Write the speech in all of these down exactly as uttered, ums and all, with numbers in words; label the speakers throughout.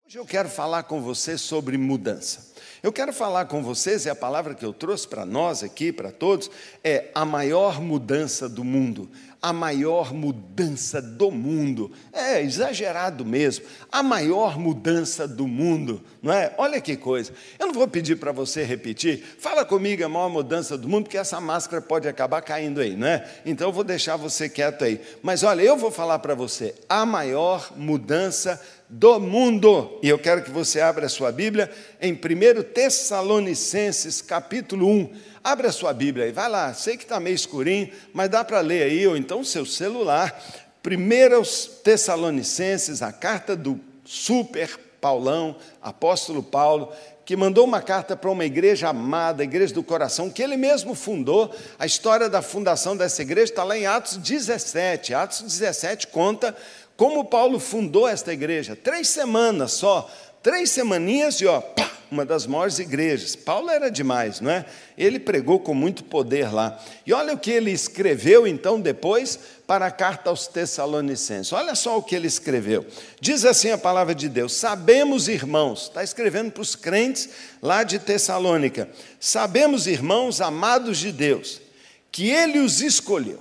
Speaker 1: Hoje eu quero falar com você sobre mudança. Eu quero falar com vocês, e a palavra que eu trouxe para nós aqui, para todos, é a maior mudança do mundo. A maior mudança do mundo. É exagerado mesmo. A maior mudança do mundo, não é? Olha que coisa. Eu não vou pedir para você repetir. Fala comigo, a maior mudança do mundo, porque essa máscara pode acabar caindo aí, não é? Então eu vou deixar você quieto aí. Mas olha, eu vou falar para você, a maior mudança do mundo. E eu quero que você abra a sua Bíblia em primeiro Tessalonicenses, capítulo um. Abre a sua Bíblia aí, vai lá. Sei que está meio escurinho, mas dá para ler aí, ou então o seu celular. primeiro Tessalonicenses, a carta do super Paulão, apóstolo Paulo, que mandou uma carta para uma igreja amada, a igreja do coração, que ele mesmo fundou. A história da fundação dessa igreja está lá em Atos dezessete. Atos dezessete conta como Paulo fundou esta igreja. Três semanas só, três semaninhas e ó, pá, uma das maiores igrejas. Paulo era demais, não é? Ele pregou com muito poder lá. E olha o que ele escreveu então depois para a carta aos Tessalonicenses. Olha só o que ele escreveu. Diz assim a palavra de Deus: sabemos, irmãos, está escrevendo para os crentes lá de Tessalônica, sabemos, irmãos amados de Deus, que ele os escolheu.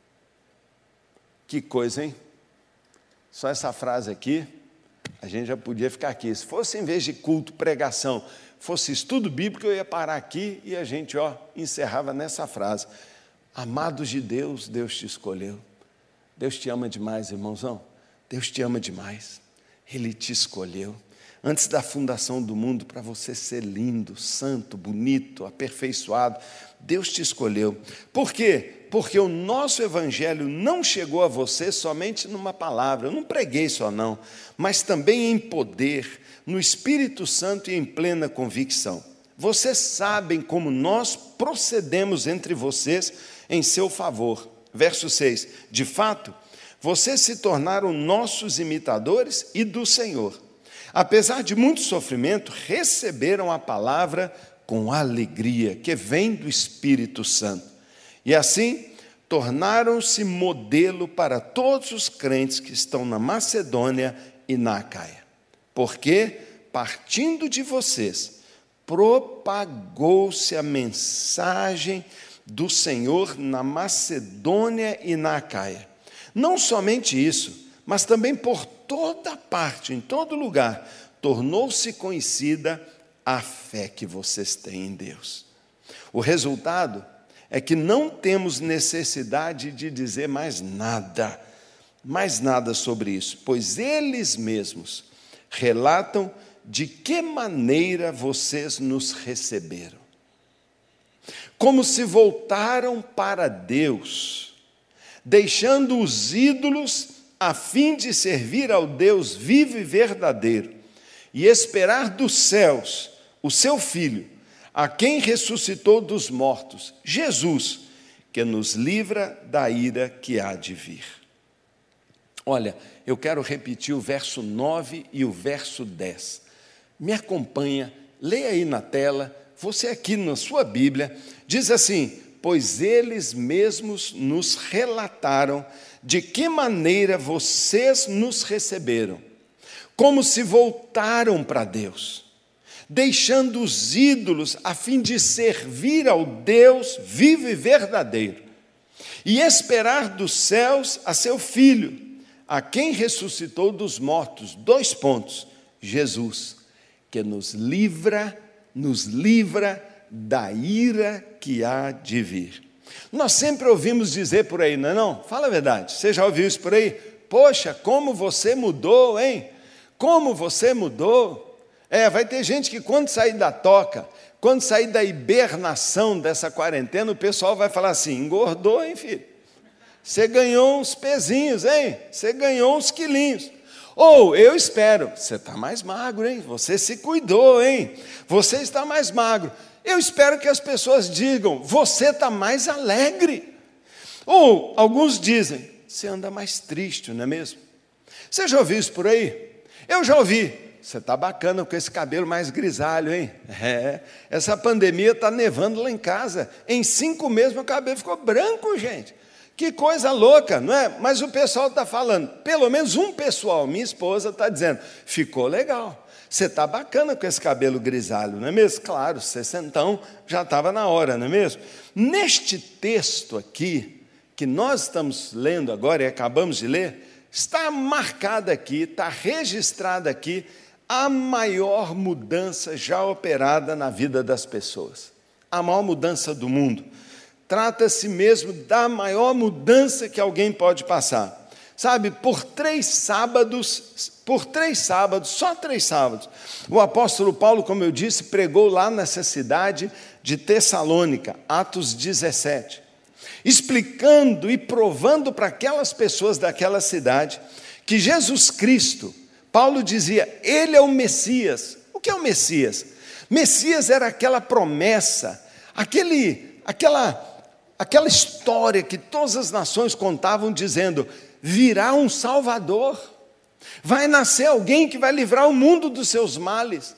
Speaker 1: Que coisa, hein? Só essa frase aqui, a gente já podia ficar aqui. Se fosse, em vez de culto, pregação, fosse estudo bíblico, eu ia parar aqui e a gente, ó, encerrava nessa frase. Amados de Deus, Deus te escolheu. Deus te ama demais, irmãozão. Deus te ama demais. Ele te escolheu. Antes da fundação do mundo, para você ser lindo, santo, bonito, aperfeiçoado, Deus te escolheu. Por quê? Porque o nosso evangelho não chegou a você somente numa palavra. Eu não preguei só não, mas também em poder, no Espírito Santo e em plena convicção. Vocês sabem como nós procedemos entre vocês em seu favor. Verso seis. De fato, vocês se tornaram nossos imitadores e do Senhor. Apesar de muito sofrimento, receberam a palavra com alegria, que vem do Espírito Santo. E assim, tornaram-se modelo para todos os crentes que estão na Macedônia e na Acaia. Porque, partindo de vocês, propagou-se a mensagem do Senhor na Macedônia e na Acaia. Não somente isso, mas também por toda parte, em todo lugar, tornou-se conhecida a fé que vocês têm em Deus. O resultado é que não temos necessidade de dizer mais nada, mais nada sobre isso, pois eles mesmos relatam de que maneira vocês nos receberam. Como se voltaram para Deus, deixando os ídolos a fim de servir ao Deus vivo e verdadeiro, e esperar dos céus o seu Filho, a quem ressuscitou dos mortos, Jesus, que nos livra da ira que há de vir. Olha, eu quero repetir o verso nove e o verso dez. Me acompanha, leia aí na tela, você aqui na sua Bíblia, diz assim: pois eles mesmos nos relataram de que maneira vocês nos receberam, como se voltaram para Deus, deixando os ídolos a fim de servir ao Deus vivo e verdadeiro, e esperar dos céus a seu Filho, a quem ressuscitou dos mortos. Dois pontos. Jesus, que nos livra, nos livra da ira que há de vir. Nós sempre ouvimos dizer por aí, não é não? Fala a verdade, você já ouviu isso por aí? Poxa, como você mudou, hein? Como você mudou? É, vai ter gente que quando sair da toca, quando sair da hibernação dessa quarentena, o pessoal vai falar assim: engordou, hein, filho? Você ganhou uns pezinhos, hein? Você ganhou uns quilinhos. Ou, eu espero, você está mais magro, hein? Você se cuidou, hein? Você está mais magro. Eu espero que as pessoas digam: você está mais alegre. Ou, alguns dizem: você anda mais triste, não é mesmo? Você já ouviu isso por aí? Eu já ouvi. Você está bacana com esse cabelo mais grisalho, hein? É, essa pandemia está nevando lá em casa. Em cinco meses meu cabelo ficou branco, gente. Que coisa louca, não é? Mas o pessoal está falando, pelo menos um pessoal, minha esposa está dizendo, ficou legal, você está bacana com esse cabelo grisalho, não é mesmo? Claro, sessentão já estava na hora, não é mesmo? Neste texto aqui, que nós estamos lendo agora e acabamos de ler, está marcada aqui, está registrada aqui, a maior mudança já operada na vida das pessoas, a maior mudança do mundo. Trata-se mesmo da maior mudança que alguém pode passar. Sabe, por três sábados, por três sábados, só três sábados, o apóstolo Paulo, como eu disse, pregou lá nessa cidade de Tessalônica, Atos dezessete, explicando e provando para aquelas pessoas daquela cidade que Jesus Cristo, Paulo dizia, ele é o Messias. O que é o Messias? Messias era aquela promessa, aquele, aquela... Aquela história que todas as nações contavam dizendo, virá um Salvador, vai nascer alguém que vai livrar o mundo dos seus males.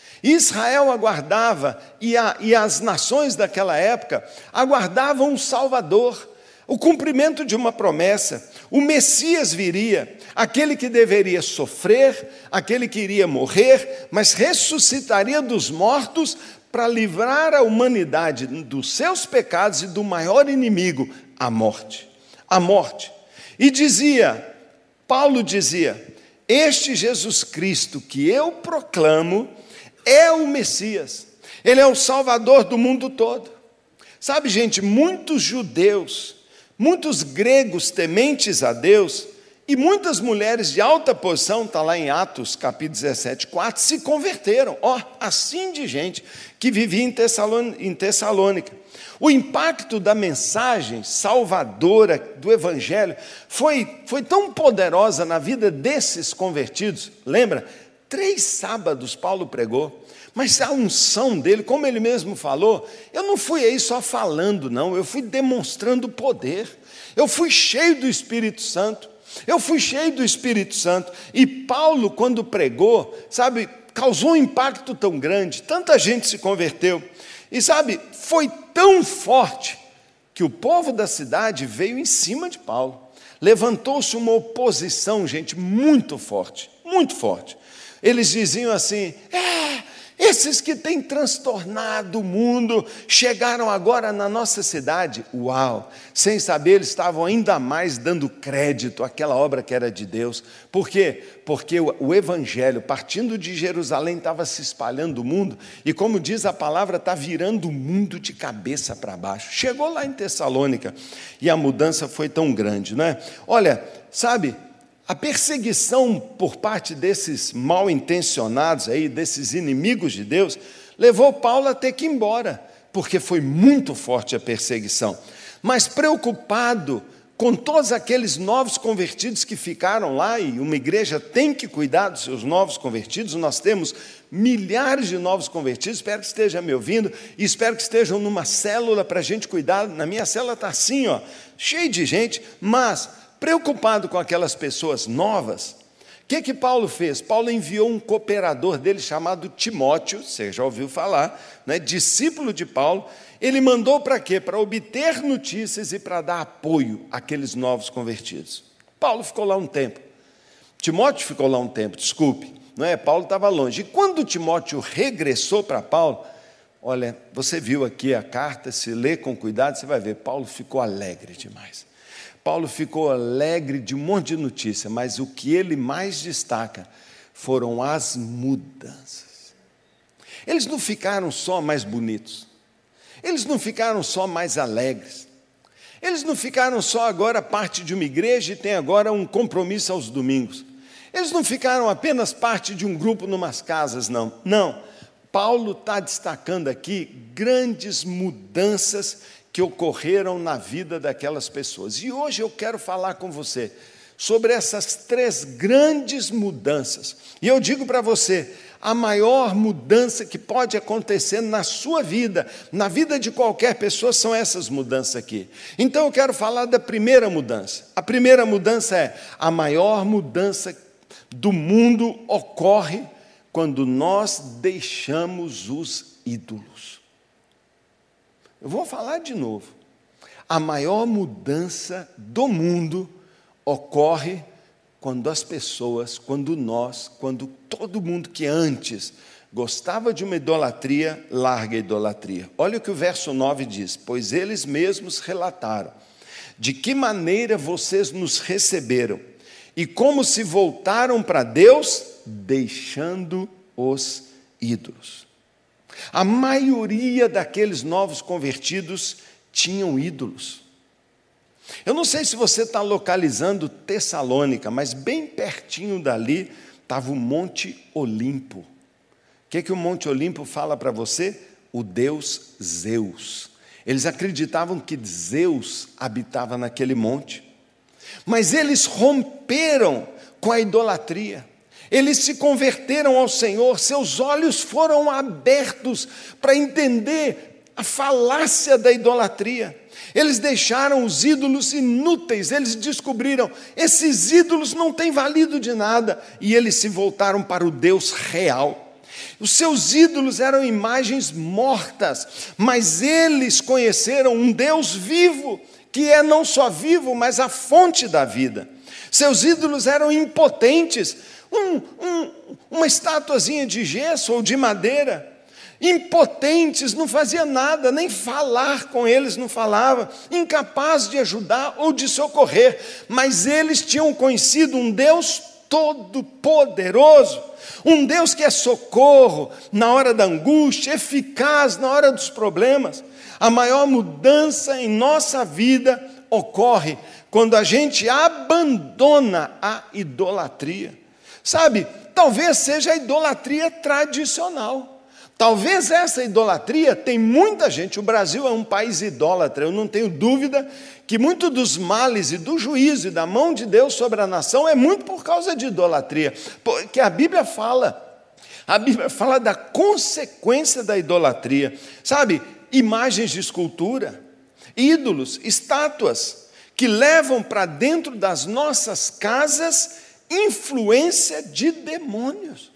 Speaker 1: Israel aguardava, e, a, e as nações daquela época aguardavam um Salvador, o cumprimento de uma promessa. O Messias viria, aquele que deveria sofrer, aquele que iria morrer, mas ressuscitaria dos mortos para livrar a humanidade dos seus pecados e do maior inimigo, a morte. A morte. E dizia, Paulo dizia, este Jesus Cristo que eu proclamo é o Messias, ele é o Salvador do mundo todo. Sabe, gente, muitos judeus, muitos gregos tementes a Deus, e muitas mulheres de alta posição, está lá em Atos, capítulo dezessete, quatro, se converteram. Ó, assim de gente que vivia em Tessalônica, em Tessalônica. O impacto da mensagem salvadora do Evangelho foi, foi tão poderosa na vida desses convertidos. Lembra? Três sábados Paulo pregou, mas a unção dele, como ele mesmo falou, eu não fui aí só falando, não, eu fui demonstrando poder, eu fui cheio do Espírito Santo. Eu fui cheio do Espírito Santo, e Paulo, quando pregou, sabe, causou um impacto tão grande, tanta gente se converteu, e sabe, foi tão forte, que o povo da cidade veio em cima de Paulo, levantou-se uma oposição, gente, muito forte, muito forte, eles diziam assim, é, esses que têm transtornado o mundo, chegaram agora na nossa cidade, uau, sem saber eles estavam ainda mais dando crédito àquela obra que era de Deus, por quê? Porque o, o Evangelho, partindo de Jerusalém, estava se espalhando o mundo, e como diz a palavra, está virando o mundo de cabeça para baixo, chegou lá em Tessalônica, e a mudança foi tão grande, não é? Olha, sabe, a perseguição por parte desses mal intencionados aí, desses inimigos de Deus, levou Paulo a ter que ir embora, porque foi muito forte a perseguição. Mas preocupado com todos aqueles novos convertidos que ficaram lá, e uma igreja tem que cuidar dos seus novos convertidos, nós temos milhares de novos convertidos, espero que esteja me ouvindo, e espero que estejam numa célula para a gente cuidar. Na minha célula está assim, ó, cheio de gente, mas preocupado com aquelas pessoas novas, o que que Paulo fez? Paulo enviou um cooperador dele chamado Timóteo, você já ouviu falar, né? Discípulo de Paulo. Ele mandou para quê? Para obter notícias e para dar apoio àqueles novos convertidos. Paulo ficou lá um tempo, Timóteo ficou lá um tempo, desculpe, não é? Paulo estava longe, e quando Timóteo regressou para Paulo, olha, você viu aqui a carta, se lê com cuidado, você vai ver, Paulo ficou alegre demais. Paulo ficou alegre de um monte de notícia, mas o que ele mais destaca foram as mudanças. Eles não ficaram só mais bonitos, eles não ficaram só mais alegres, eles não ficaram só agora parte de uma igreja e tem agora um compromisso aos domingos, eles não ficaram apenas parte de um grupo numas casas, não, não. Paulo está destacando aqui grandes mudanças que ocorreram na vida daquelas pessoas. E hoje eu quero falar com você sobre essas três grandes mudanças. E eu digo para você, a maior mudança que pode acontecer na sua vida, na vida de qualquer pessoa, são essas mudanças aqui. Então eu quero falar da primeira mudança. A primeira mudança é, a maior mudança do mundo ocorre quando nós deixamos os ídolos. Eu vou falar de novo. A maior mudança do mundo ocorre quando as pessoas, quando nós, quando todo mundo que antes gostava de uma idolatria, larga a idolatria. Olha o que o verso nove diz: pois eles mesmos relataram de que maneira vocês nos receberam e como se voltaram para Deus, deixando os ídolos. A maioria daqueles novos convertidos tinham ídolos. Eu não sei se você está localizando Tessalônica, mas bem pertinho dali estava o Monte Olimpo. O que, que o Monte Olimpo fala para você? O deus Zeus. Eles acreditavam que Zeus habitava naquele monte. Mas eles romperam com a idolatria. Eles se converteram ao Senhor, seus olhos foram abertos para entender a falácia da idolatria. Eles deixaram os ídolos inúteis, eles descobriram, esses ídolos não têm valido de nada, e eles se voltaram para o Deus real. Os seus ídolos eram imagens mortas, mas eles conheceram um Deus vivo, que é não só vivo, mas a fonte da vida. Seus ídolos eram impotentes, um, um, uma estatuazinha de gesso ou de madeira, impotentes, não fazia nada, nem falar com eles não falava, incapaz de ajudar ou de socorrer, mas eles tinham conhecido um Deus todo-poderoso, um Deus que é socorro na hora da angústia, eficaz na hora dos problemas. A maior mudança em nossa vida ocorre quando a gente abandona a idolatria. Sabe, talvez seja a idolatria tradicional. Talvez essa idolatria tem muita gente, o Brasil é um país idólatra, eu não tenho dúvida que muito dos males e do juízo e da mão de Deus sobre a nação é muito por causa de idolatria, porque a Bíblia fala, a Bíblia fala da consequência da idolatria, sabe, imagens de escultura, ídolos, estátuas, que levam para dentro das nossas casas influência de demônios.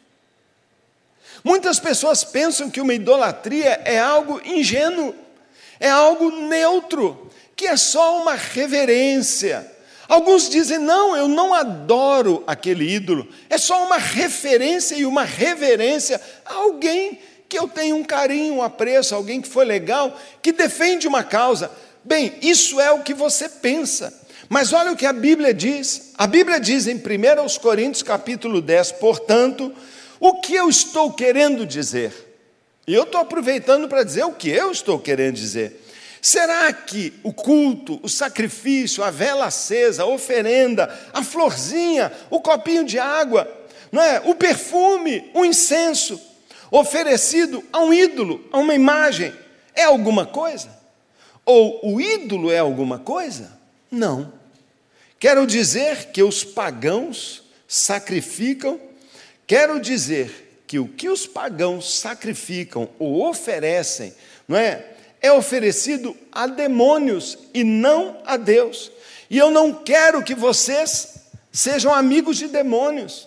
Speaker 1: Muitas pessoas pensam que uma idolatria é algo ingênuo, é algo neutro, que é só uma reverência. Alguns dizem, não, eu não adoro aquele ídolo, é só uma referência e uma reverência a alguém que eu tenho um carinho, um apreço, alguém que foi legal, que defende uma causa. Bem, isso é o que você pensa, mas olha o que a Bíblia diz. A Bíblia diz em primeira Coríntios capítulo dez, portanto, o que eu estou querendo dizer? E eu estou aproveitando para dizer o que eu estou querendo dizer. Será que o culto, o sacrifício, a vela acesa, a oferenda, a florzinha, o copinho de água, não é? O perfume, o incenso, oferecido a um ídolo, a uma imagem, é alguma coisa? Ou o ídolo é alguma coisa? Não. Quero dizer que os pagãos sacrificam. Quero dizer que o que os pagãos sacrificam ou oferecem, não é? É oferecido a demônios e não a Deus. E eu não quero que vocês sejam amigos de demônios.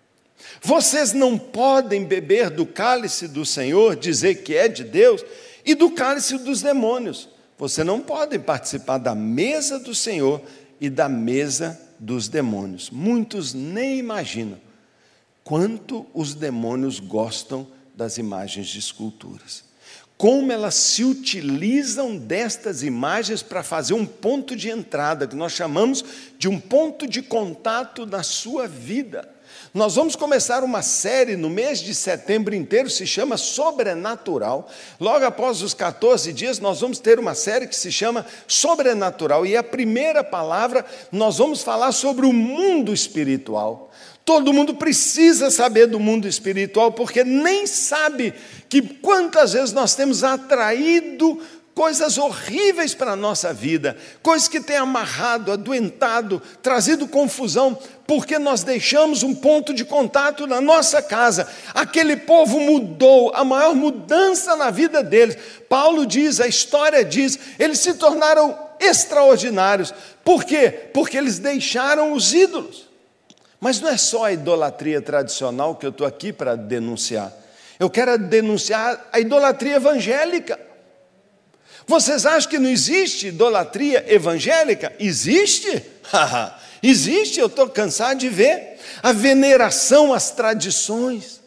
Speaker 1: Vocês não podem beber do cálice do Senhor, dizer que é de Deus, e do cálice dos demônios. Você não pode participar da mesa do Senhor e da mesa dos demônios. Muitos nem imaginam quanto os demônios gostam das imagens de esculturas. Como elas se utilizam destas imagens para fazer um ponto de entrada, que nós chamamos de um ponto de contato na sua vida. Nós vamos começar uma série no mês de setembro inteiro, se chama Sobrenatural. Logo após os quatorze dias, nós vamos ter uma série que se chama Sobrenatural. E a primeira palavra, nós vamos falar sobre o mundo espiritual. Todo mundo precisa saber do mundo espiritual, porque nem sabe que quantas vezes nós temos atraído coisas horríveis para a nossa vida, coisas que têm amarrado, adoentado, trazido confusão, porque nós deixamos um ponto de contato na nossa casa. Aquele povo mudou, a maior mudança na vida deles. Paulo diz, a história diz, eles se tornaram extraordinários. Por quê? Porque eles deixaram os ídolos. Mas não é só a idolatria tradicional que eu estou aqui para denunciar. Eu quero denunciar a idolatria evangélica. Vocês acham que não existe idolatria evangélica? Existe. Existe, eu estou cansado de ver. A veneração às tradições,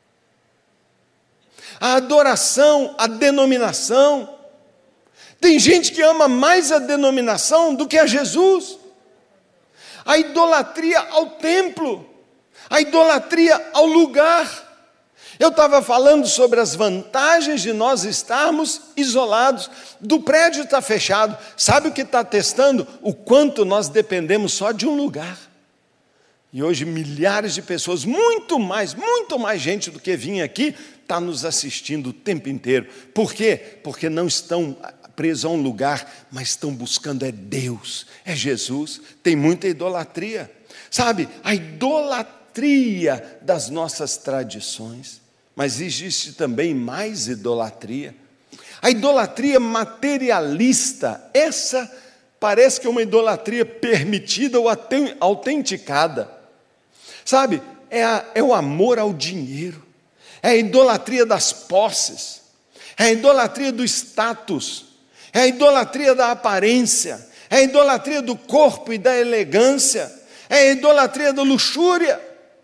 Speaker 1: a adoração à denominação. Tem gente que ama mais a denominação do que a Jesus. A idolatria ao templo, a idolatria ao lugar. Eu estava falando sobre as vantagens de nós estarmos isolados. Do prédio está fechado. Sabe o que está testando? O quanto nós dependemos só de um lugar. E hoje milhares de pessoas, muito mais, muito mais gente do que vinha aqui, está nos assistindo o tempo inteiro. Por quê? Porque não estão presos a um lugar, mas estão buscando é Deus, é Jesus. Tem muita idolatria. Sabe, a idolatria das nossas tradições. Mas existe também mais idolatria. A idolatria materialista, essa parece que é uma idolatria permitida ou autenticada. Sabe, é, a, é o amor ao dinheiro, é a idolatria das posses, é a idolatria do status, é a idolatria da aparência, é a idolatria do corpo e da elegância, é a idolatria da luxúria.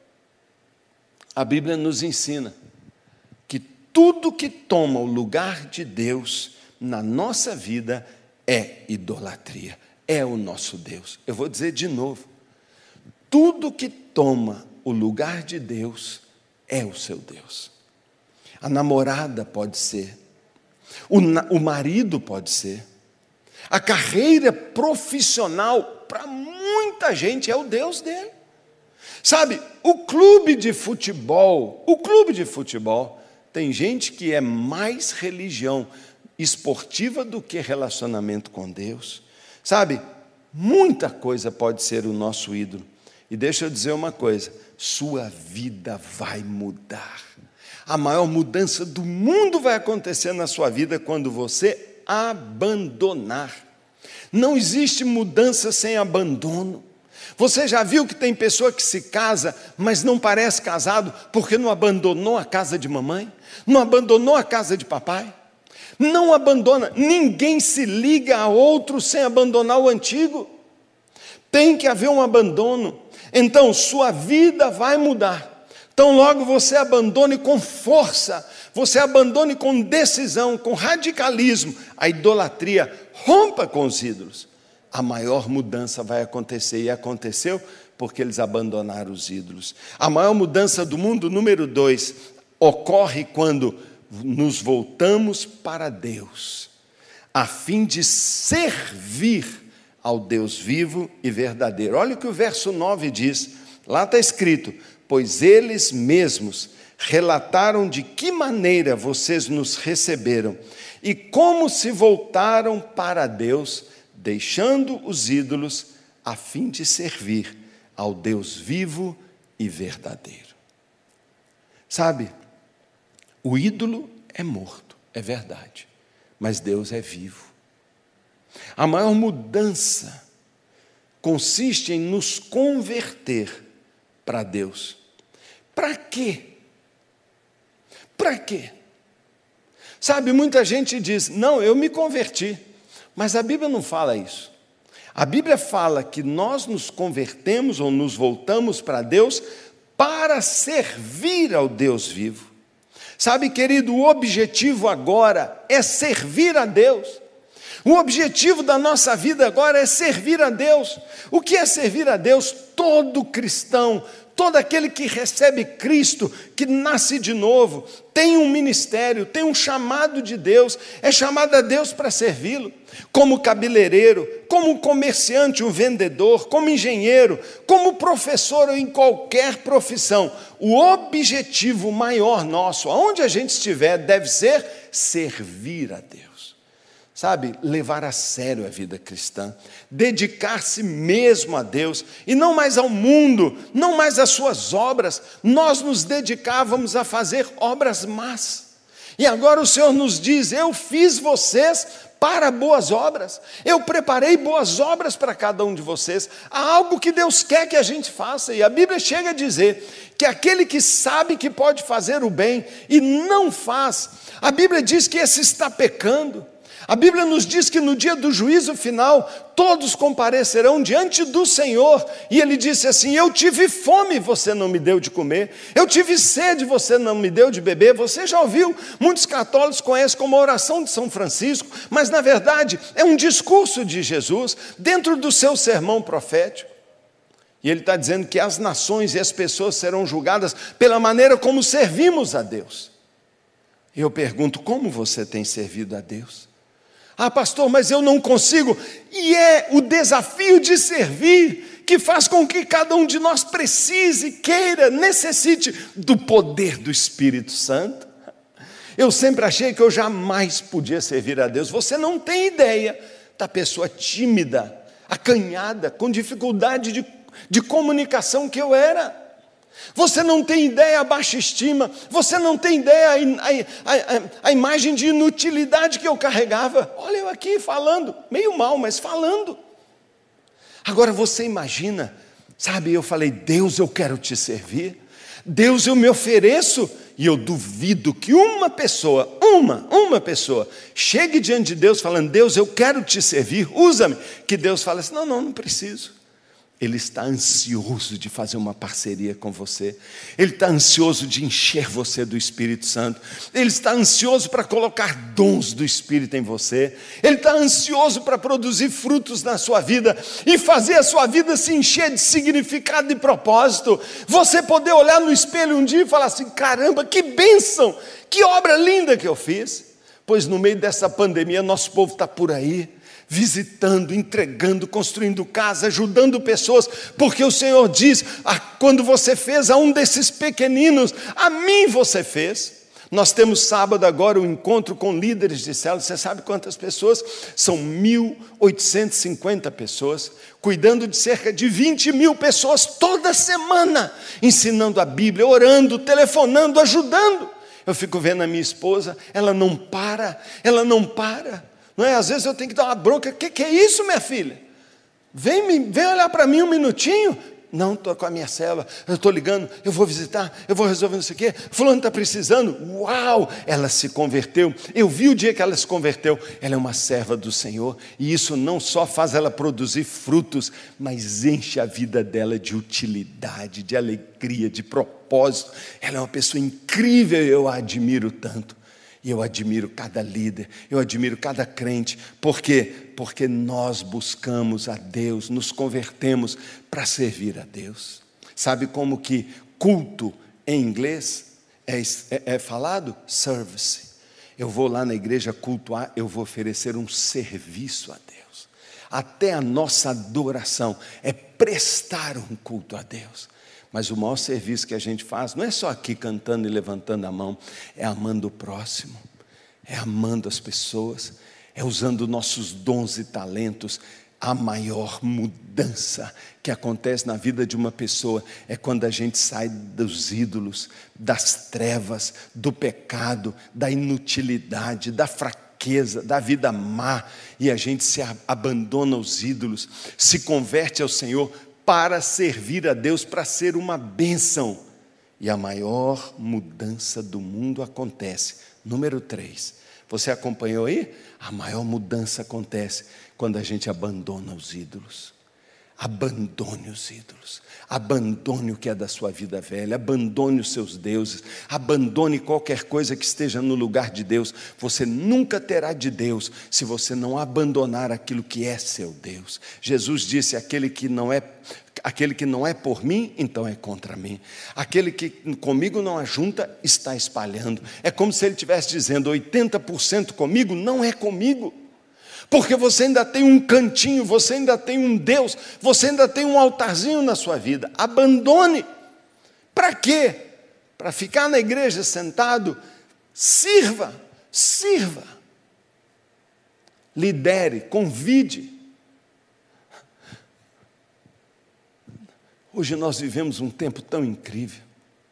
Speaker 1: A Bíblia nos ensina que tudo que toma o lugar de Deus na nossa vida é idolatria, é o nosso Deus. Eu vou dizer de novo, tudo que toma o lugar de Deus é o seu Deus. A namorada pode ser, o, o marido pode ser, a carreira profissional para muita gente é o Deus dele. Sabe, o clube de futebol, o clube de futebol, tem gente que é mais religião esportiva do que relacionamento com Deus. Sabe, muita coisa pode ser o nosso ídolo. E deixa eu dizer uma coisa, sua vida vai mudar. A maior mudança do mundo vai acontecer na sua vida quando você abandonar. Não existe mudança sem abandono. Você já viu que tem pessoa que se casa, mas não parece casado porque não abandonou a casa de mamãe? Não abandonou a casa de papai? Não abandona. Ninguém se liga a outro sem abandonar o antigo. Tem que haver um abandono. Então, sua vida vai mudar. Então, logo você abandone com força, você abandone com decisão, com radicalismo, a idolatria, rompa com os ídolos. A maior mudança vai acontecer, e aconteceu porque eles abandonaram os ídolos. A maior mudança do mundo, número dois, ocorre quando nos voltamos para Deus, a fim de servir ao Deus vivo e verdadeiro. Olha o que o verso nove diz, lá está escrito, pois eles mesmos relataram de que maneira vocês nos receberam e como se voltaram para Deus, deixando os ídolos, a fim de servir ao Deus vivo e verdadeiro. Sabe, o ídolo é morto, é verdade, mas Deus é vivo. A maior mudança consiste em nos converter para Deus. Para quê? Para quê? Sabe, muita gente diz, não, eu me converti. Mas a Bíblia não fala isso. A Bíblia fala que nós nos convertemos ou nos voltamos para Deus para servir ao Deus vivo. Sabe, querido, o objetivo agora é servir a Deus. O objetivo da nossa vida agora é servir a Deus. O que é servir a Deus? Todo cristão, todo aquele que recebe Cristo, que nasce de novo, tem um ministério, tem um chamado de Deus, é chamado a Deus para servi-lo, como cabeleireiro, como comerciante, um vendedor, como engenheiro, como professor ou em qualquer profissão. O objetivo maior nosso, aonde a gente estiver, deve ser servir a Deus. Sabe, levar a sério a vida cristã, dedicar-se mesmo a Deus, e não mais ao mundo, não mais às suas obras. Nós nos dedicávamos a fazer obras más, e agora o Senhor nos diz, eu fiz vocês para boas obras, eu preparei boas obras para cada um de vocês. Há algo que Deus quer que a gente faça, e a Bíblia chega a dizer, que aquele que sabe que pode fazer o bem, e não faz, a Bíblia diz que esse está pecando. A Bíblia nos diz que no dia do juízo final, todos comparecerão diante do Senhor. E ele disse assim: eu tive fome, você não me deu de comer. Eu tive sede, você não me deu de beber. Você já ouviu, muitos católicos conhecem como a oração de São Francisco, mas na verdade é um discurso de Jesus dentro do seu sermão profético. E ele está dizendo que as nações e as pessoas serão julgadas pela maneira como servimos a Deus. E eu pergunto, como você tem servido a Deus? Ah, pastor, mas eu não consigo. E é o desafio de servir que faz com que cada um de nós precise, queira, necessite do poder do Espírito Santo. Eu sempre achei que eu jamais podia servir a Deus. Você não tem ideia da pessoa tímida, acanhada, com dificuldade de, de comunicação que eu era. Você não tem ideia a baixa estima, você não tem ideia a, a, a, a imagem de inutilidade que eu carregava. Olha eu aqui falando, meio mal, mas falando. Agora você imagina, sabe, eu falei, Deus, eu quero te servir. Deus, eu me ofereço. E eu duvido que uma pessoa, uma, uma pessoa, chegue diante de Deus falando, Deus, eu quero te servir, usa-me. Que Deus fala assim, não, não, não preciso. Ele está ansioso de fazer uma parceria com você. Ele está ansioso de encher você do Espírito Santo. Ele está ansioso para colocar dons do Espírito em você. Ele está ansioso para produzir frutos na sua vida e fazer a sua vida se encher de significado e propósito. Você poder olhar no espelho um dia e falar assim, caramba, que bênção, que obra linda que eu fiz. Pois no meio dessa pandemia, nosso povo está por aí, visitando, entregando, construindo casa, ajudando pessoas, porque o Senhor diz, ah, quando você fez a um desses pequeninos, a mim você fez. Nós temos sábado agora um encontro com líderes de célula. Você sabe quantas pessoas? São mil oitocentas e cinquenta pessoas, cuidando de cerca de vinte mil pessoas toda semana, ensinando a Bíblia, orando, telefonando, ajudando. Eu fico vendo a minha esposa, ela não para, ela não para. Não é? Às vezes eu tenho que dar uma bronca. O que, que é isso, minha filha? Vem, vem olhar para mim um minutinho. Não, estou com a minha célula, eu estou ligando, eu vou visitar, eu vou resolver não sei o quê. Fulano está precisando. Uau, ela se converteu. Eu vi o dia que ela se converteu. Ela é uma serva do Senhor. E isso não só faz ela produzir frutos, mas enche a vida dela de utilidade, de alegria, de propósito. Ela é uma pessoa incrível, eu a admiro tanto. E eu admiro cada líder, eu admiro cada crente. Por quê? Porque nós buscamos a Deus, nos convertemos para servir a Deus. Sabe como que culto em inglês é, é, é falado? Service. Eu vou lá na igreja cultuar, eu vou oferecer um serviço a Deus. Até a nossa adoração é prestar um culto a Deus. Mas o maior serviço que a gente faz não é só aqui cantando e levantando a mão, é amando o próximo, é amando as pessoas, é usando nossos dons e talentos. A maior mudança que acontece na vida de uma pessoa é quando a gente sai dos ídolos, das trevas, do pecado, da inutilidade, da fraqueza, da vida má, e a gente se abandona aos ídolos, se converte ao Senhor, para servir a Deus, para ser uma bênção. E a maior mudança do mundo acontece. Número três, você acompanhou aí? A maior mudança acontece quando a gente abandona os ídolos. Abandone os ídolos, abandone o que é da sua vida velha, abandone os seus deuses, abandone qualquer coisa que esteja no lugar de Deus. Você nunca terá de Deus se você não abandonar aquilo que é seu Deus. Jesus disse, aquele que não é, aquele que não é por mim, então é contra mim. Aquele que comigo não ajunta, está espalhando. É como se ele estivesse dizendo, oitenta por cento comigo não é comigo. Porque você ainda tem um cantinho, você ainda tem um Deus, você ainda tem um altarzinho na sua vida. Abandone. Para quê? Para ficar na igreja sentado? Sirva, sirva. Lidere, convide. Hoje nós vivemos um tempo tão incrível.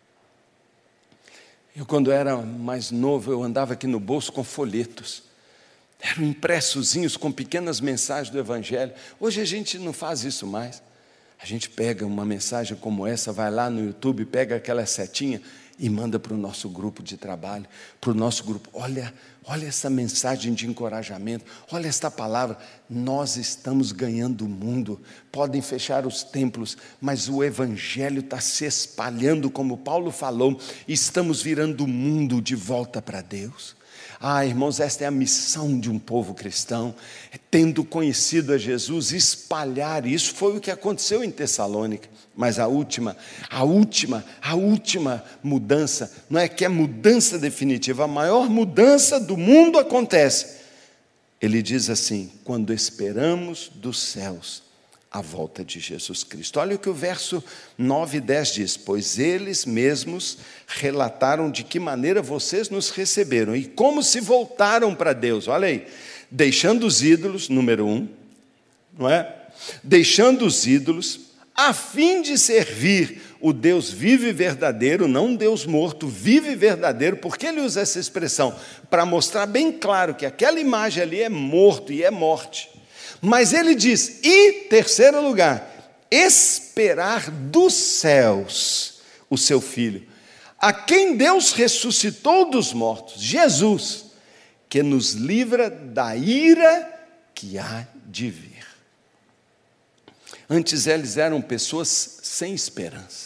Speaker 1: Eu, quando era mais novo, eu andava aqui no bolso com folhetos. Eram impressozinhos com pequenas mensagens do Evangelho. Hoje a gente não faz isso mais. A gente pega uma mensagem como essa, vai lá no YouTube, pega aquela setinha e manda para o nosso grupo de trabalho, para o nosso grupo. Olha, olha essa mensagem de encorajamento, olha esta palavra. Nós estamos ganhando o mundo. Podem fechar os templos, mas o evangelho está se espalhando, como Paulo falou. Estamos virando o mundo de volta para Deus. Ah, irmãos, esta é a missão de um povo cristão, tendo conhecido a Jesus, espalhar isso. Foi o que aconteceu em Tessalônica. Mas a última, a última, a última mudança, não é que é mudança definitiva, a maior mudança do mundo acontece. Ele diz assim: quando esperamos dos céus a volta de Jesus Cristo. Olha o que o verso nove e dez diz: pois eles mesmos relataram de que maneira vocês nos receberam e como se voltaram para Deus. Olha aí, deixando os ídolos, número um, não é? Deixando os ídolos, a fim de servir o Deus vivo e verdadeiro, não um Deus morto, vivo e verdadeiro. Por que ele usa essa expressão? Para mostrar bem claro que aquela imagem ali é morto e é morte. Mas ele diz, e terceiro lugar, esperar dos céus o seu Filho, a quem Deus ressuscitou dos mortos, Jesus, que nos livra da ira que há de vir. Antes eles eram pessoas sem esperança.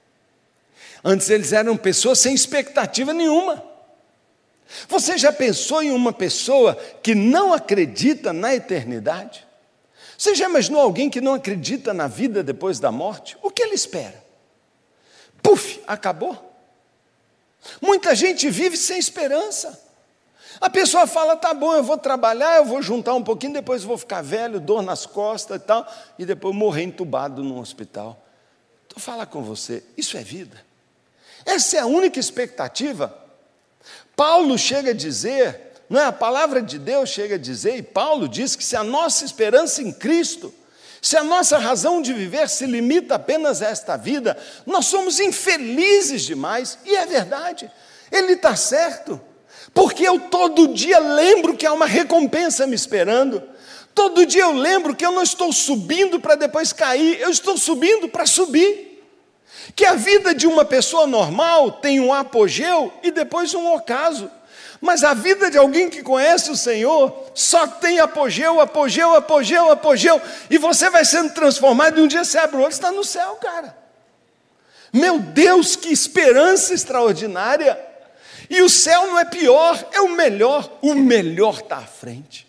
Speaker 1: Antes eles eram pessoas sem expectativa nenhuma. Você já pensou em uma pessoa que não acredita na eternidade? Você já imaginou alguém que não acredita na vida depois da morte? O que ele espera? Puf, acabou. Muita gente vive sem esperança. A pessoa fala, tá bom, eu vou trabalhar, eu vou juntar um pouquinho, depois eu vou ficar velho, dor nas costas e tal, e depois morrer entubado num hospital. Estou a falar com você, isso é vida? Essa é a única expectativa? Paulo chega a dizer, não é? A palavra de Deus chega a dizer, e Paulo diz que se a nossa esperança em Cristo, se a nossa razão de viver se limita apenas a esta vida, nós somos infelizes demais, e é verdade, ele está certo. Porque eu todo dia lembro que há uma recompensa me esperando. Todo dia eu lembro que eu não estou subindo para depois cair, eu estou subindo para subir. Que a vida de uma pessoa normal tem um apogeu e depois um ocaso. Mas a vida de alguém que conhece o Senhor só tem apogeu, apogeu, apogeu, apogeu. E você vai sendo transformado e um dia você abre o olho e está no céu, cara. Meu Deus, que esperança extraordinária! E o céu não é pior, é o melhor. O melhor está à frente.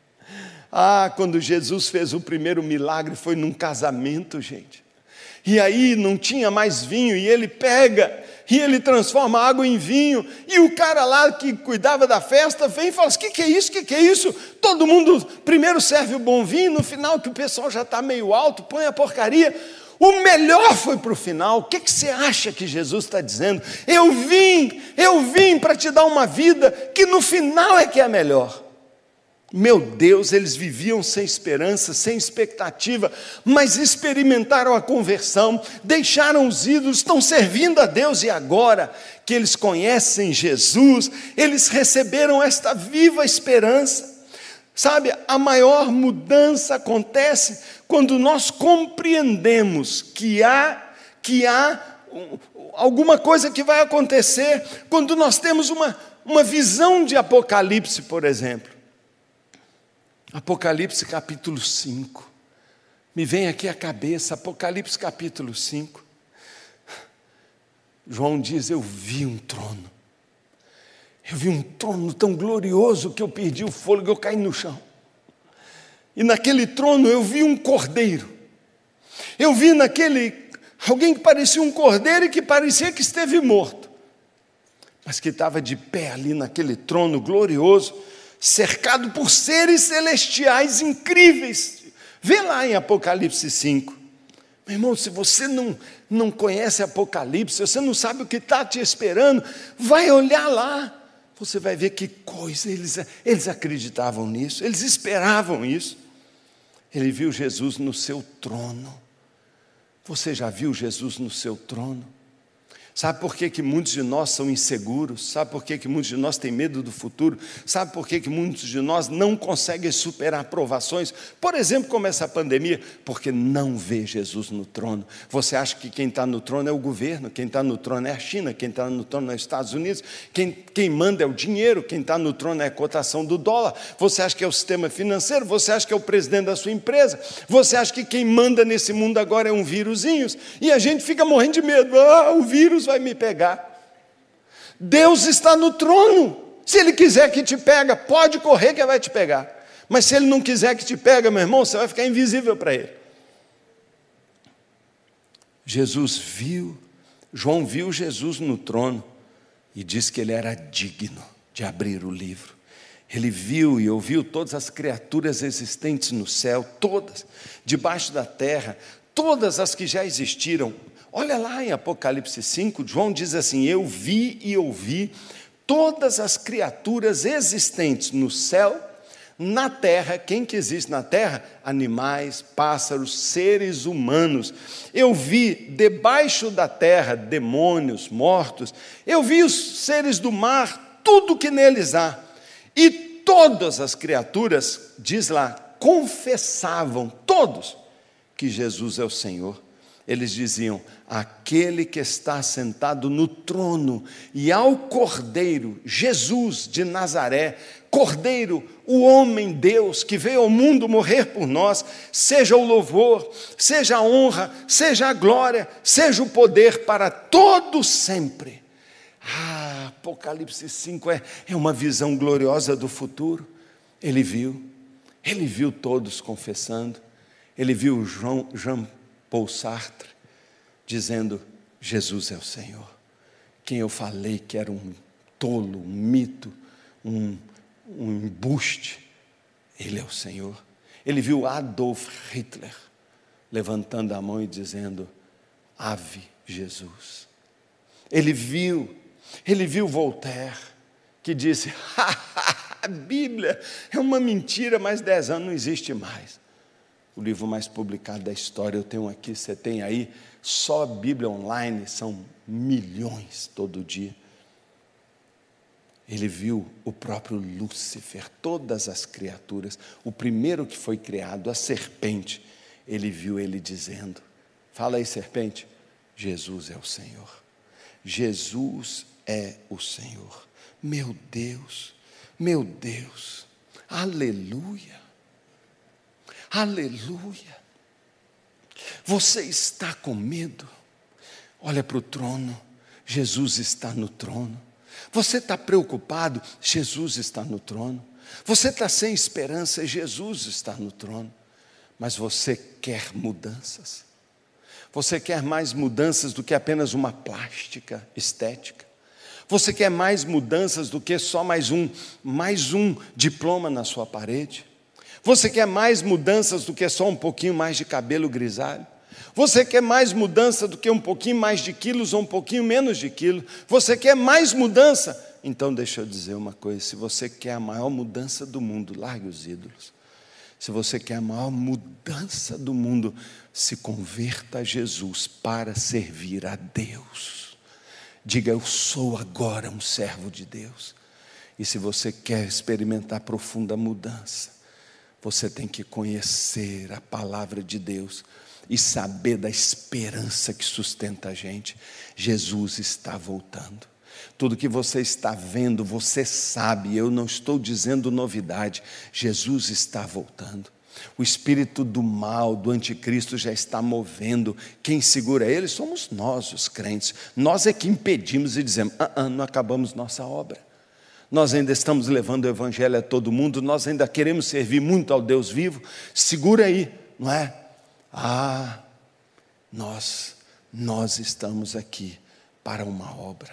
Speaker 1: Ah, quando Jesus fez o primeiro milagre, foi num casamento, gente. E aí não tinha mais vinho, e ele pega, e ele transforma a água em vinho. E o cara lá que cuidava da festa vem e fala assim, o que, que é isso, o que, que é isso? Todo mundo primeiro serve o bom vinho, no final que o pessoal já está meio alto, põe a porcaria. O melhor foi para o final. O que, que você acha que Jesus está dizendo? Eu vim, eu vim para te dar uma vida que no final é que é a melhor. Meu Deus, eles viviam sem esperança, sem expectativa, mas experimentaram a conversão, deixaram os ídolos, estão servindo a Deus, e agora que eles conhecem Jesus, eles receberam esta viva esperança. Sabe, a maior mudança acontece quando nós compreendemos que há, que há alguma coisa que vai acontecer, quando nós temos uma, uma visão de Apocalipse, por exemplo. Apocalipse capítulo cinco. Me vem aqui à cabeça, Apocalipse capítulo cinco. João diz, eu vi um trono. Eu vi um trono tão glorioso que eu perdi o fôlego, eu caí no chão. E naquele trono eu vi um cordeiro. Eu vi naquele, alguém que parecia um cordeiro e que parecia que esteve morto. Mas que estava de pé ali naquele trono glorioso, cercado por seres celestiais incríveis. Vê lá em Apocalipse cinco. Meu irmão, se você não, não conhece Apocalipse, se você não sabe o que está te esperando, vai olhar lá. Você vai ver que coisa, eles, eles acreditavam nisso, eles esperavam isso. Ele viu Jesus no seu trono. Você já viu Jesus no seu trono? Sabe por que que muitos de nós são inseguros? Sabe por que que muitos de nós têm medo do futuro? Sabe por que que muitos de nós não conseguem superar provações? Por exemplo, como essa pandemia, porque não vê Jesus no trono. Você acha que quem está no trono é o governo, quem está no trono é a China, quem está no trono é os Estados Unidos, quem, quem manda é o dinheiro, quem está no trono é a cotação do dólar. Você acha que é o sistema financeiro? Você acha que é o presidente da sua empresa? Você acha que quem manda nesse mundo agora é um vírusinhos? E a gente fica morrendo de medo. Ah, o vírus vai me pegar. Deus está no trono. Se Ele quiser que te pega, pode correr que Ele vai te pegar. Mas se Ele não quiser que te pega, meu irmão, você vai ficar invisível para Ele. Jesus viu, João viu Jesus no trono e disse que Ele era digno de abrir o livro. Ele viu e ouviu todas as criaturas existentes no céu, todas, debaixo da terra, todas as que já existiram. Olha lá em Apocalipse cinco, João diz assim: eu vi e ouvi todas as criaturas existentes no céu, na terra. Quem que existe na terra? Animais, pássaros, seres humanos. Eu vi debaixo da terra demônios, mortos. Eu vi os seres do mar, tudo que neles há. E todas as criaturas, diz lá, confessavam, todos, que Jesus é o Senhor. Eles diziam: aquele que está sentado no trono e ao Cordeiro, Jesus de Nazaré, Cordeiro, o homem Deus que veio ao mundo morrer por nós, seja o louvor, seja a honra, seja a glória, seja o poder para todo sempre. Ah, Apocalipse cinco é, é uma visão gloriosa do futuro. Ele viu, ele viu todos confessando, ele viu Jean, Jean Paul Sartre dizendo: Jesus é o Senhor. Quem eu falei que era um tolo, um mito, um, um embuste, Ele é o Senhor. Ele viu Adolf Hitler levantando a mão e dizendo: Ave Jesus. Ele viu, ele viu Voltaire, que disse: a Bíblia é uma mentira, mas dez anos não existe mais. O livro mais publicado da história, eu tenho aqui, você tem aí, só a Bíblia online, são milhões todo dia. Ele viu o próprio Lúcifer, todas as criaturas, o primeiro que foi criado, a serpente, ele viu ele dizendo: fala aí, serpente, Jesus é o Senhor. Jesus é o Senhor. Meu Deus, meu Deus, aleluia. Aleluia. Você está com medo? Olha para o trono, Jesus está no trono. Você está preocupado? Jesus está no trono. Você está sem esperança? Jesus está no trono. Mas você quer mudanças? Você quer mais mudanças do que apenas uma plástica estética? Você quer mais mudanças do que só mais um, mais um diploma na sua parede? Você quer mais mudanças do que só um pouquinho mais de cabelo grisalho? Você quer mais mudança do que um pouquinho mais de quilos ou um pouquinho menos de quilos? Você quer mais mudança? Então deixa eu dizer uma coisa: se você quer a maior mudança do mundo, largue os ídolos. Se você quer a maior mudança do mundo, se converta a Jesus para servir a Deus. Diga: eu sou agora um servo de Deus. E se você quer experimentar profunda mudança, você tem que conhecer a palavra de Deus e saber da esperança que sustenta a gente. Jesus está voltando. Tudo que você está vendo, você sabe, eu não estou dizendo novidade, Jesus está voltando. O espírito do mal, do anticristo já está movendo. Quem segura ele somos nós, os crentes. Nós é que impedimos e dizemos: ah, ah, não acabamos nossa obra. Nós ainda estamos levando o evangelho a todo mundo, nós ainda queremos servir muito ao Deus vivo. Segura aí, não é? Ah, nós, nós estamos aqui para uma obra.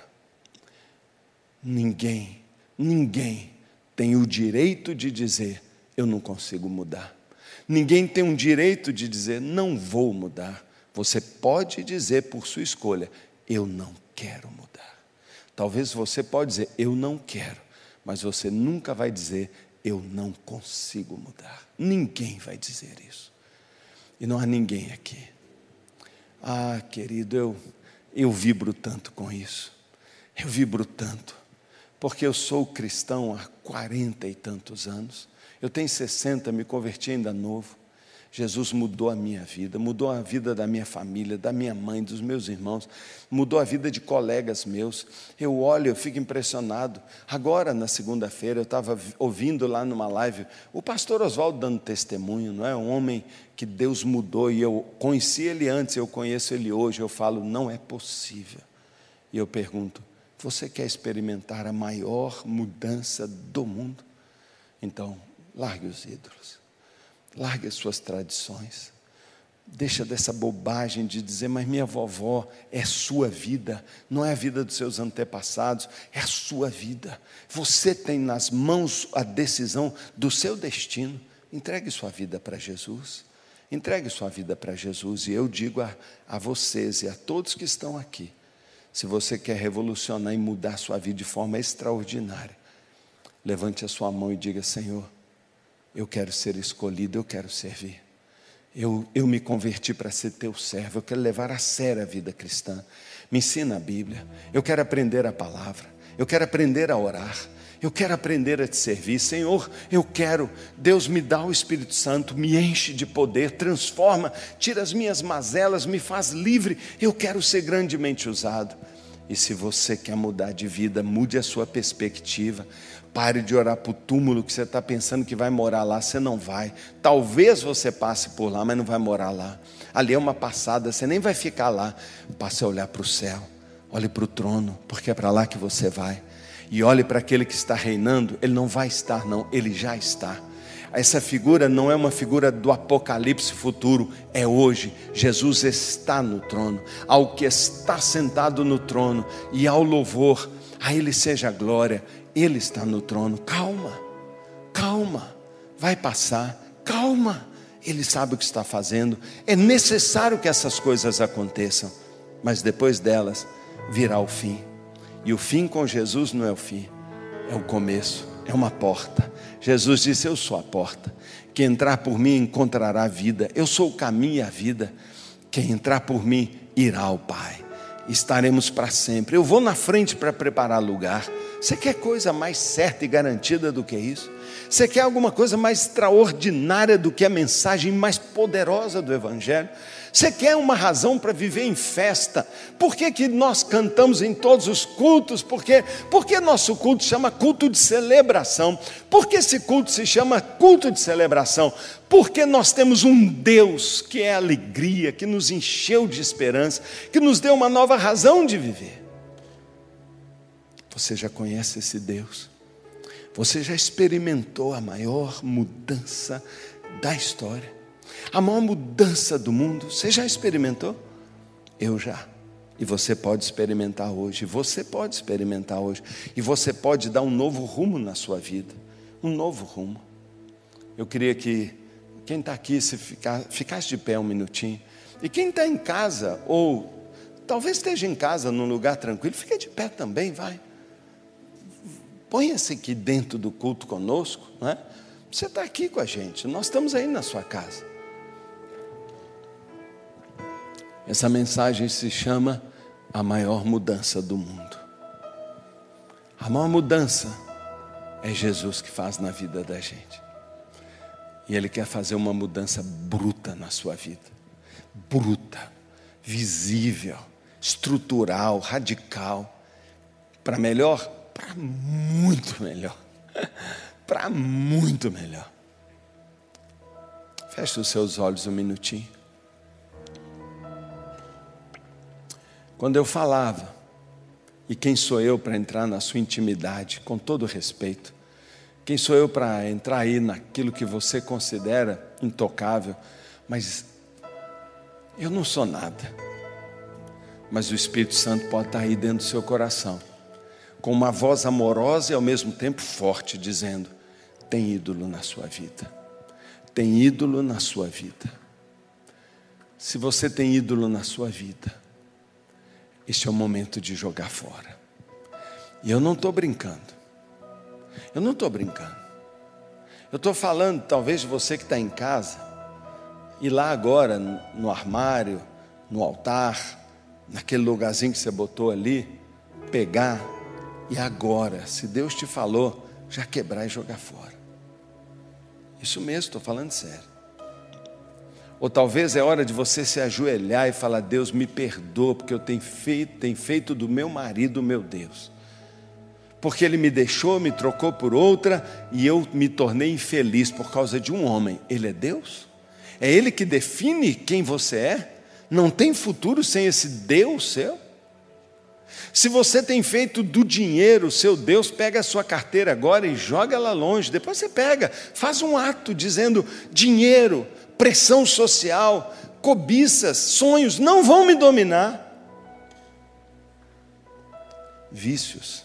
Speaker 1: Ninguém, ninguém tem o direito de dizer: eu não consigo mudar. Ninguém tem um direito de dizer: não vou mudar. Você pode dizer por sua escolha: eu não quero mudar. Talvez você pode dizer: eu não quero. Mas você nunca vai dizer: eu não consigo mudar. Ninguém vai dizer isso. E não há ninguém aqui. Ah, querido, eu, Eu vibro tanto com isso. Eu vibro tanto. Porque eu sou cristão há quarenta e tantos anos. Eu tenho sessenta, me converti ainda novo. Jesus mudou a minha vida, mudou a vida da minha família, da minha mãe, dos meus irmãos, mudou a vida de colegas meus. Eu olho, eu fico impressionado. Agora, na segunda-feira, eu estava ouvindo lá numa live, o pastor Oswaldo dando testemunho, não é? Um homem que Deus mudou, e eu conheci ele antes, eu conheço ele hoje. Eu falo, não é possível. E eu pergunto, você quer experimentar a maior mudança do mundo? Então, largue os ídolos. Largue as suas tradições. Deixa dessa bobagem de dizer, mas minha vovó é sua vida, não é a vida dos seus antepassados, é a sua vida. Você tem nas mãos a decisão do seu destino. Entregue sua vida para Jesus. Entregue sua vida para Jesus. E eu digo a, a vocês e a todos que estão aqui, se você quer revolucionar e mudar sua vida de forma extraordinária, levante a sua mão e diga, Senhor, eu quero ser escolhido, eu quero servir. Eu, eu me converti para ser teu servo, eu quero levar a sério a vida cristã. Me ensina a Bíblia, eu quero aprender a palavra, eu quero aprender a orar, eu quero aprender a te servir. Senhor, eu quero, Deus me dá o Espírito Santo, me enche de poder, transforma, tira as minhas mazelas, me faz livre, eu quero ser grandemente usado. E se você quer mudar de vida, mude a sua perspectiva. Pare de orar para o túmulo que você está pensando que vai morar lá. Você não vai. Talvez você passe por lá, mas não vai morar lá. Ali é uma passada, você nem vai ficar lá. Passe a olhar para o céu. Olhe para o trono, porque é para lá que você vai. E olhe para aquele que está reinando. Ele não vai estar não, ele já está. Essa figura não é uma figura do apocalipse futuro, é hoje. Jesus está no trono, ao que está sentado no trono, e ao louvor, a Ele seja a glória. Ele está no trono. Calma, calma, vai passar, calma. Ele sabe o que está fazendo. É necessário que essas coisas aconteçam, mas depois delas virá o fim. E o fim com Jesus não é o fim, é o começo, é uma porta. Jesus disse, eu sou a porta. Quem entrar por mim encontrará a vida. Eu sou o caminho e a vida. Quem entrar por mim irá ao Pai. Estaremos para sempre. Eu vou na frente para preparar lugar. Você quer coisa mais certa e garantida do que isso? Você quer alguma coisa mais extraordinária do que a mensagem mais poderosa do Evangelho? Você quer uma razão para viver em festa? Por que que nós cantamos em todos os cultos? Por quê? Porque nosso culto se chama culto de celebração. Por que esse culto se chama culto de celebração? Porque nós temos um Deus que é alegria, que nos encheu de esperança, que nos deu uma nova razão de viver. Você já conhece esse Deus? Você já experimentou a maior mudança da história? A maior mudança do mundo? Você já experimentou? Eu já. E você pode experimentar hoje. Você pode experimentar hoje. E você pode dar um novo rumo na sua vida. Um novo rumo. Eu queria que quem está aqui, se ficar, ficasse de pé um minutinho. E quem está em casa, ou talvez esteja em casa, num lugar tranquilo, fica de pé também, vai. Ponha-se aqui dentro do culto conosco, não é? Você está aqui com a gente, nós estamos aí na sua casa. Essa mensagem se chama a maior mudança do mundo. A maior mudança é Jesus que faz na vida da gente. E Ele quer fazer uma mudança bruta na sua vida. Bruta, visível, estrutural, radical. Para melhor? Para muito melhor. Para muito melhor. Feche os seus olhos um minutinho. Quando eu falava, e quem sou eu para entrar na sua intimidade, com todo respeito, quem sou eu para entrar aí naquilo que você considera intocável, mas eu não sou nada, mas o Espírito Santo pode estar aí dentro do seu coração, com uma voz amorosa e ao mesmo tempo forte, dizendo, tem ídolo na sua vida, tem ídolo na sua vida. Se você tem ídolo na sua vida, este é o momento de jogar fora. E eu não estou brincando. Eu não estou brincando. Eu estou falando, talvez, de você que está em casa, e lá agora, no armário, no altar, naquele lugarzinho que você botou ali, pegar e agora, se Deus te falou, já quebrar e jogar fora. Isso mesmo, estou falando sério. Ou talvez é hora de você se ajoelhar e falar: Deus, me perdoa, porque eu tenho feito, tenho feito do meu marido meu Deus. Porque ele me deixou, me trocou por outra, e eu me tornei infeliz por causa de um homem. Ele é Deus? É Ele que define quem você é? Não tem futuro sem esse Deus seu? Se você tem feito do dinheiro seu Deus, pega a sua carteira agora e joga ela longe. Depois você pega, faz um ato dizendo: dinheiro, pressão social, cobiças, sonhos não vão me dominar. Vícios.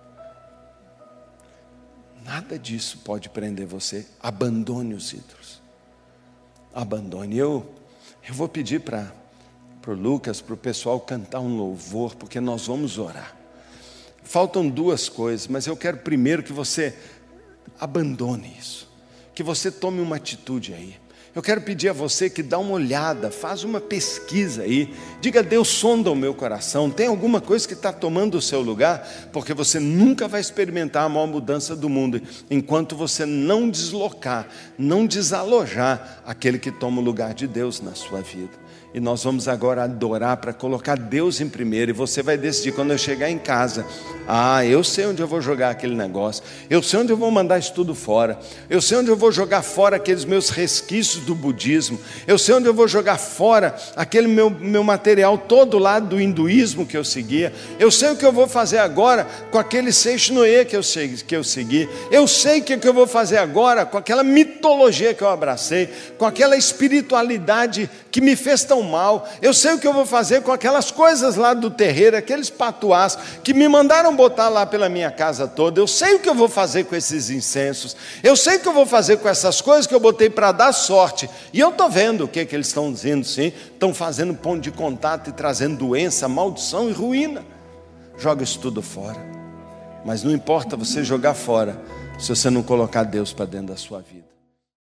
Speaker 1: Nada disso pode prender você. Abandone os ídolos. Abandone. Eu, eu vou pedir para o Lucas, para o pessoal cantar um louvor, porque nós vamos orar. Faltam duas coisas, mas eu quero primeiro que você abandone isso. Que você tome uma atitude aí. Eu quero pedir a você que dá uma olhada, faz uma pesquisa aí. Diga: Deus, sonda o meu coração. Tem alguma coisa que está tomando o seu lugar? Porque você nunca vai experimentar a maior mudança do mundo enquanto você não deslocar, não desalojar aquele que toma o lugar de Deus na sua vida. E nós vamos agora adorar para colocar Deus em primeiro. E você vai decidir quando eu chegar em casa: ah, eu sei onde eu vou jogar aquele negócio. Eu sei onde eu vou mandar isso tudo fora. Eu sei onde eu vou jogar fora aqueles meus resquícios do budismo. Eu sei onde eu vou jogar fora aquele meu, meu material todo lá do hinduísmo que eu seguia. Eu sei o que eu vou fazer agora com aquele Seishnoe que eu, que eu segui. Eu sei o que eu vou fazer agora com aquela mitologia que eu abracei, com aquela espiritualidade que me fez tão mal. Eu sei o que eu vou fazer com aquelas coisas lá do terreiro, aqueles patuás que me mandaram botar lá pela minha casa toda. Eu sei o que eu vou fazer com esses incensos. Eu sei o que eu vou fazer com essas coisas que eu botei para dar sorte. E eu estou vendo o que, que eles estão dizendo, sim. Estão fazendo ponto de contato e trazendo doença, maldição e ruína. Joga isso tudo fora. Mas não importa você jogar fora se você não colocar Deus para dentro da sua vida.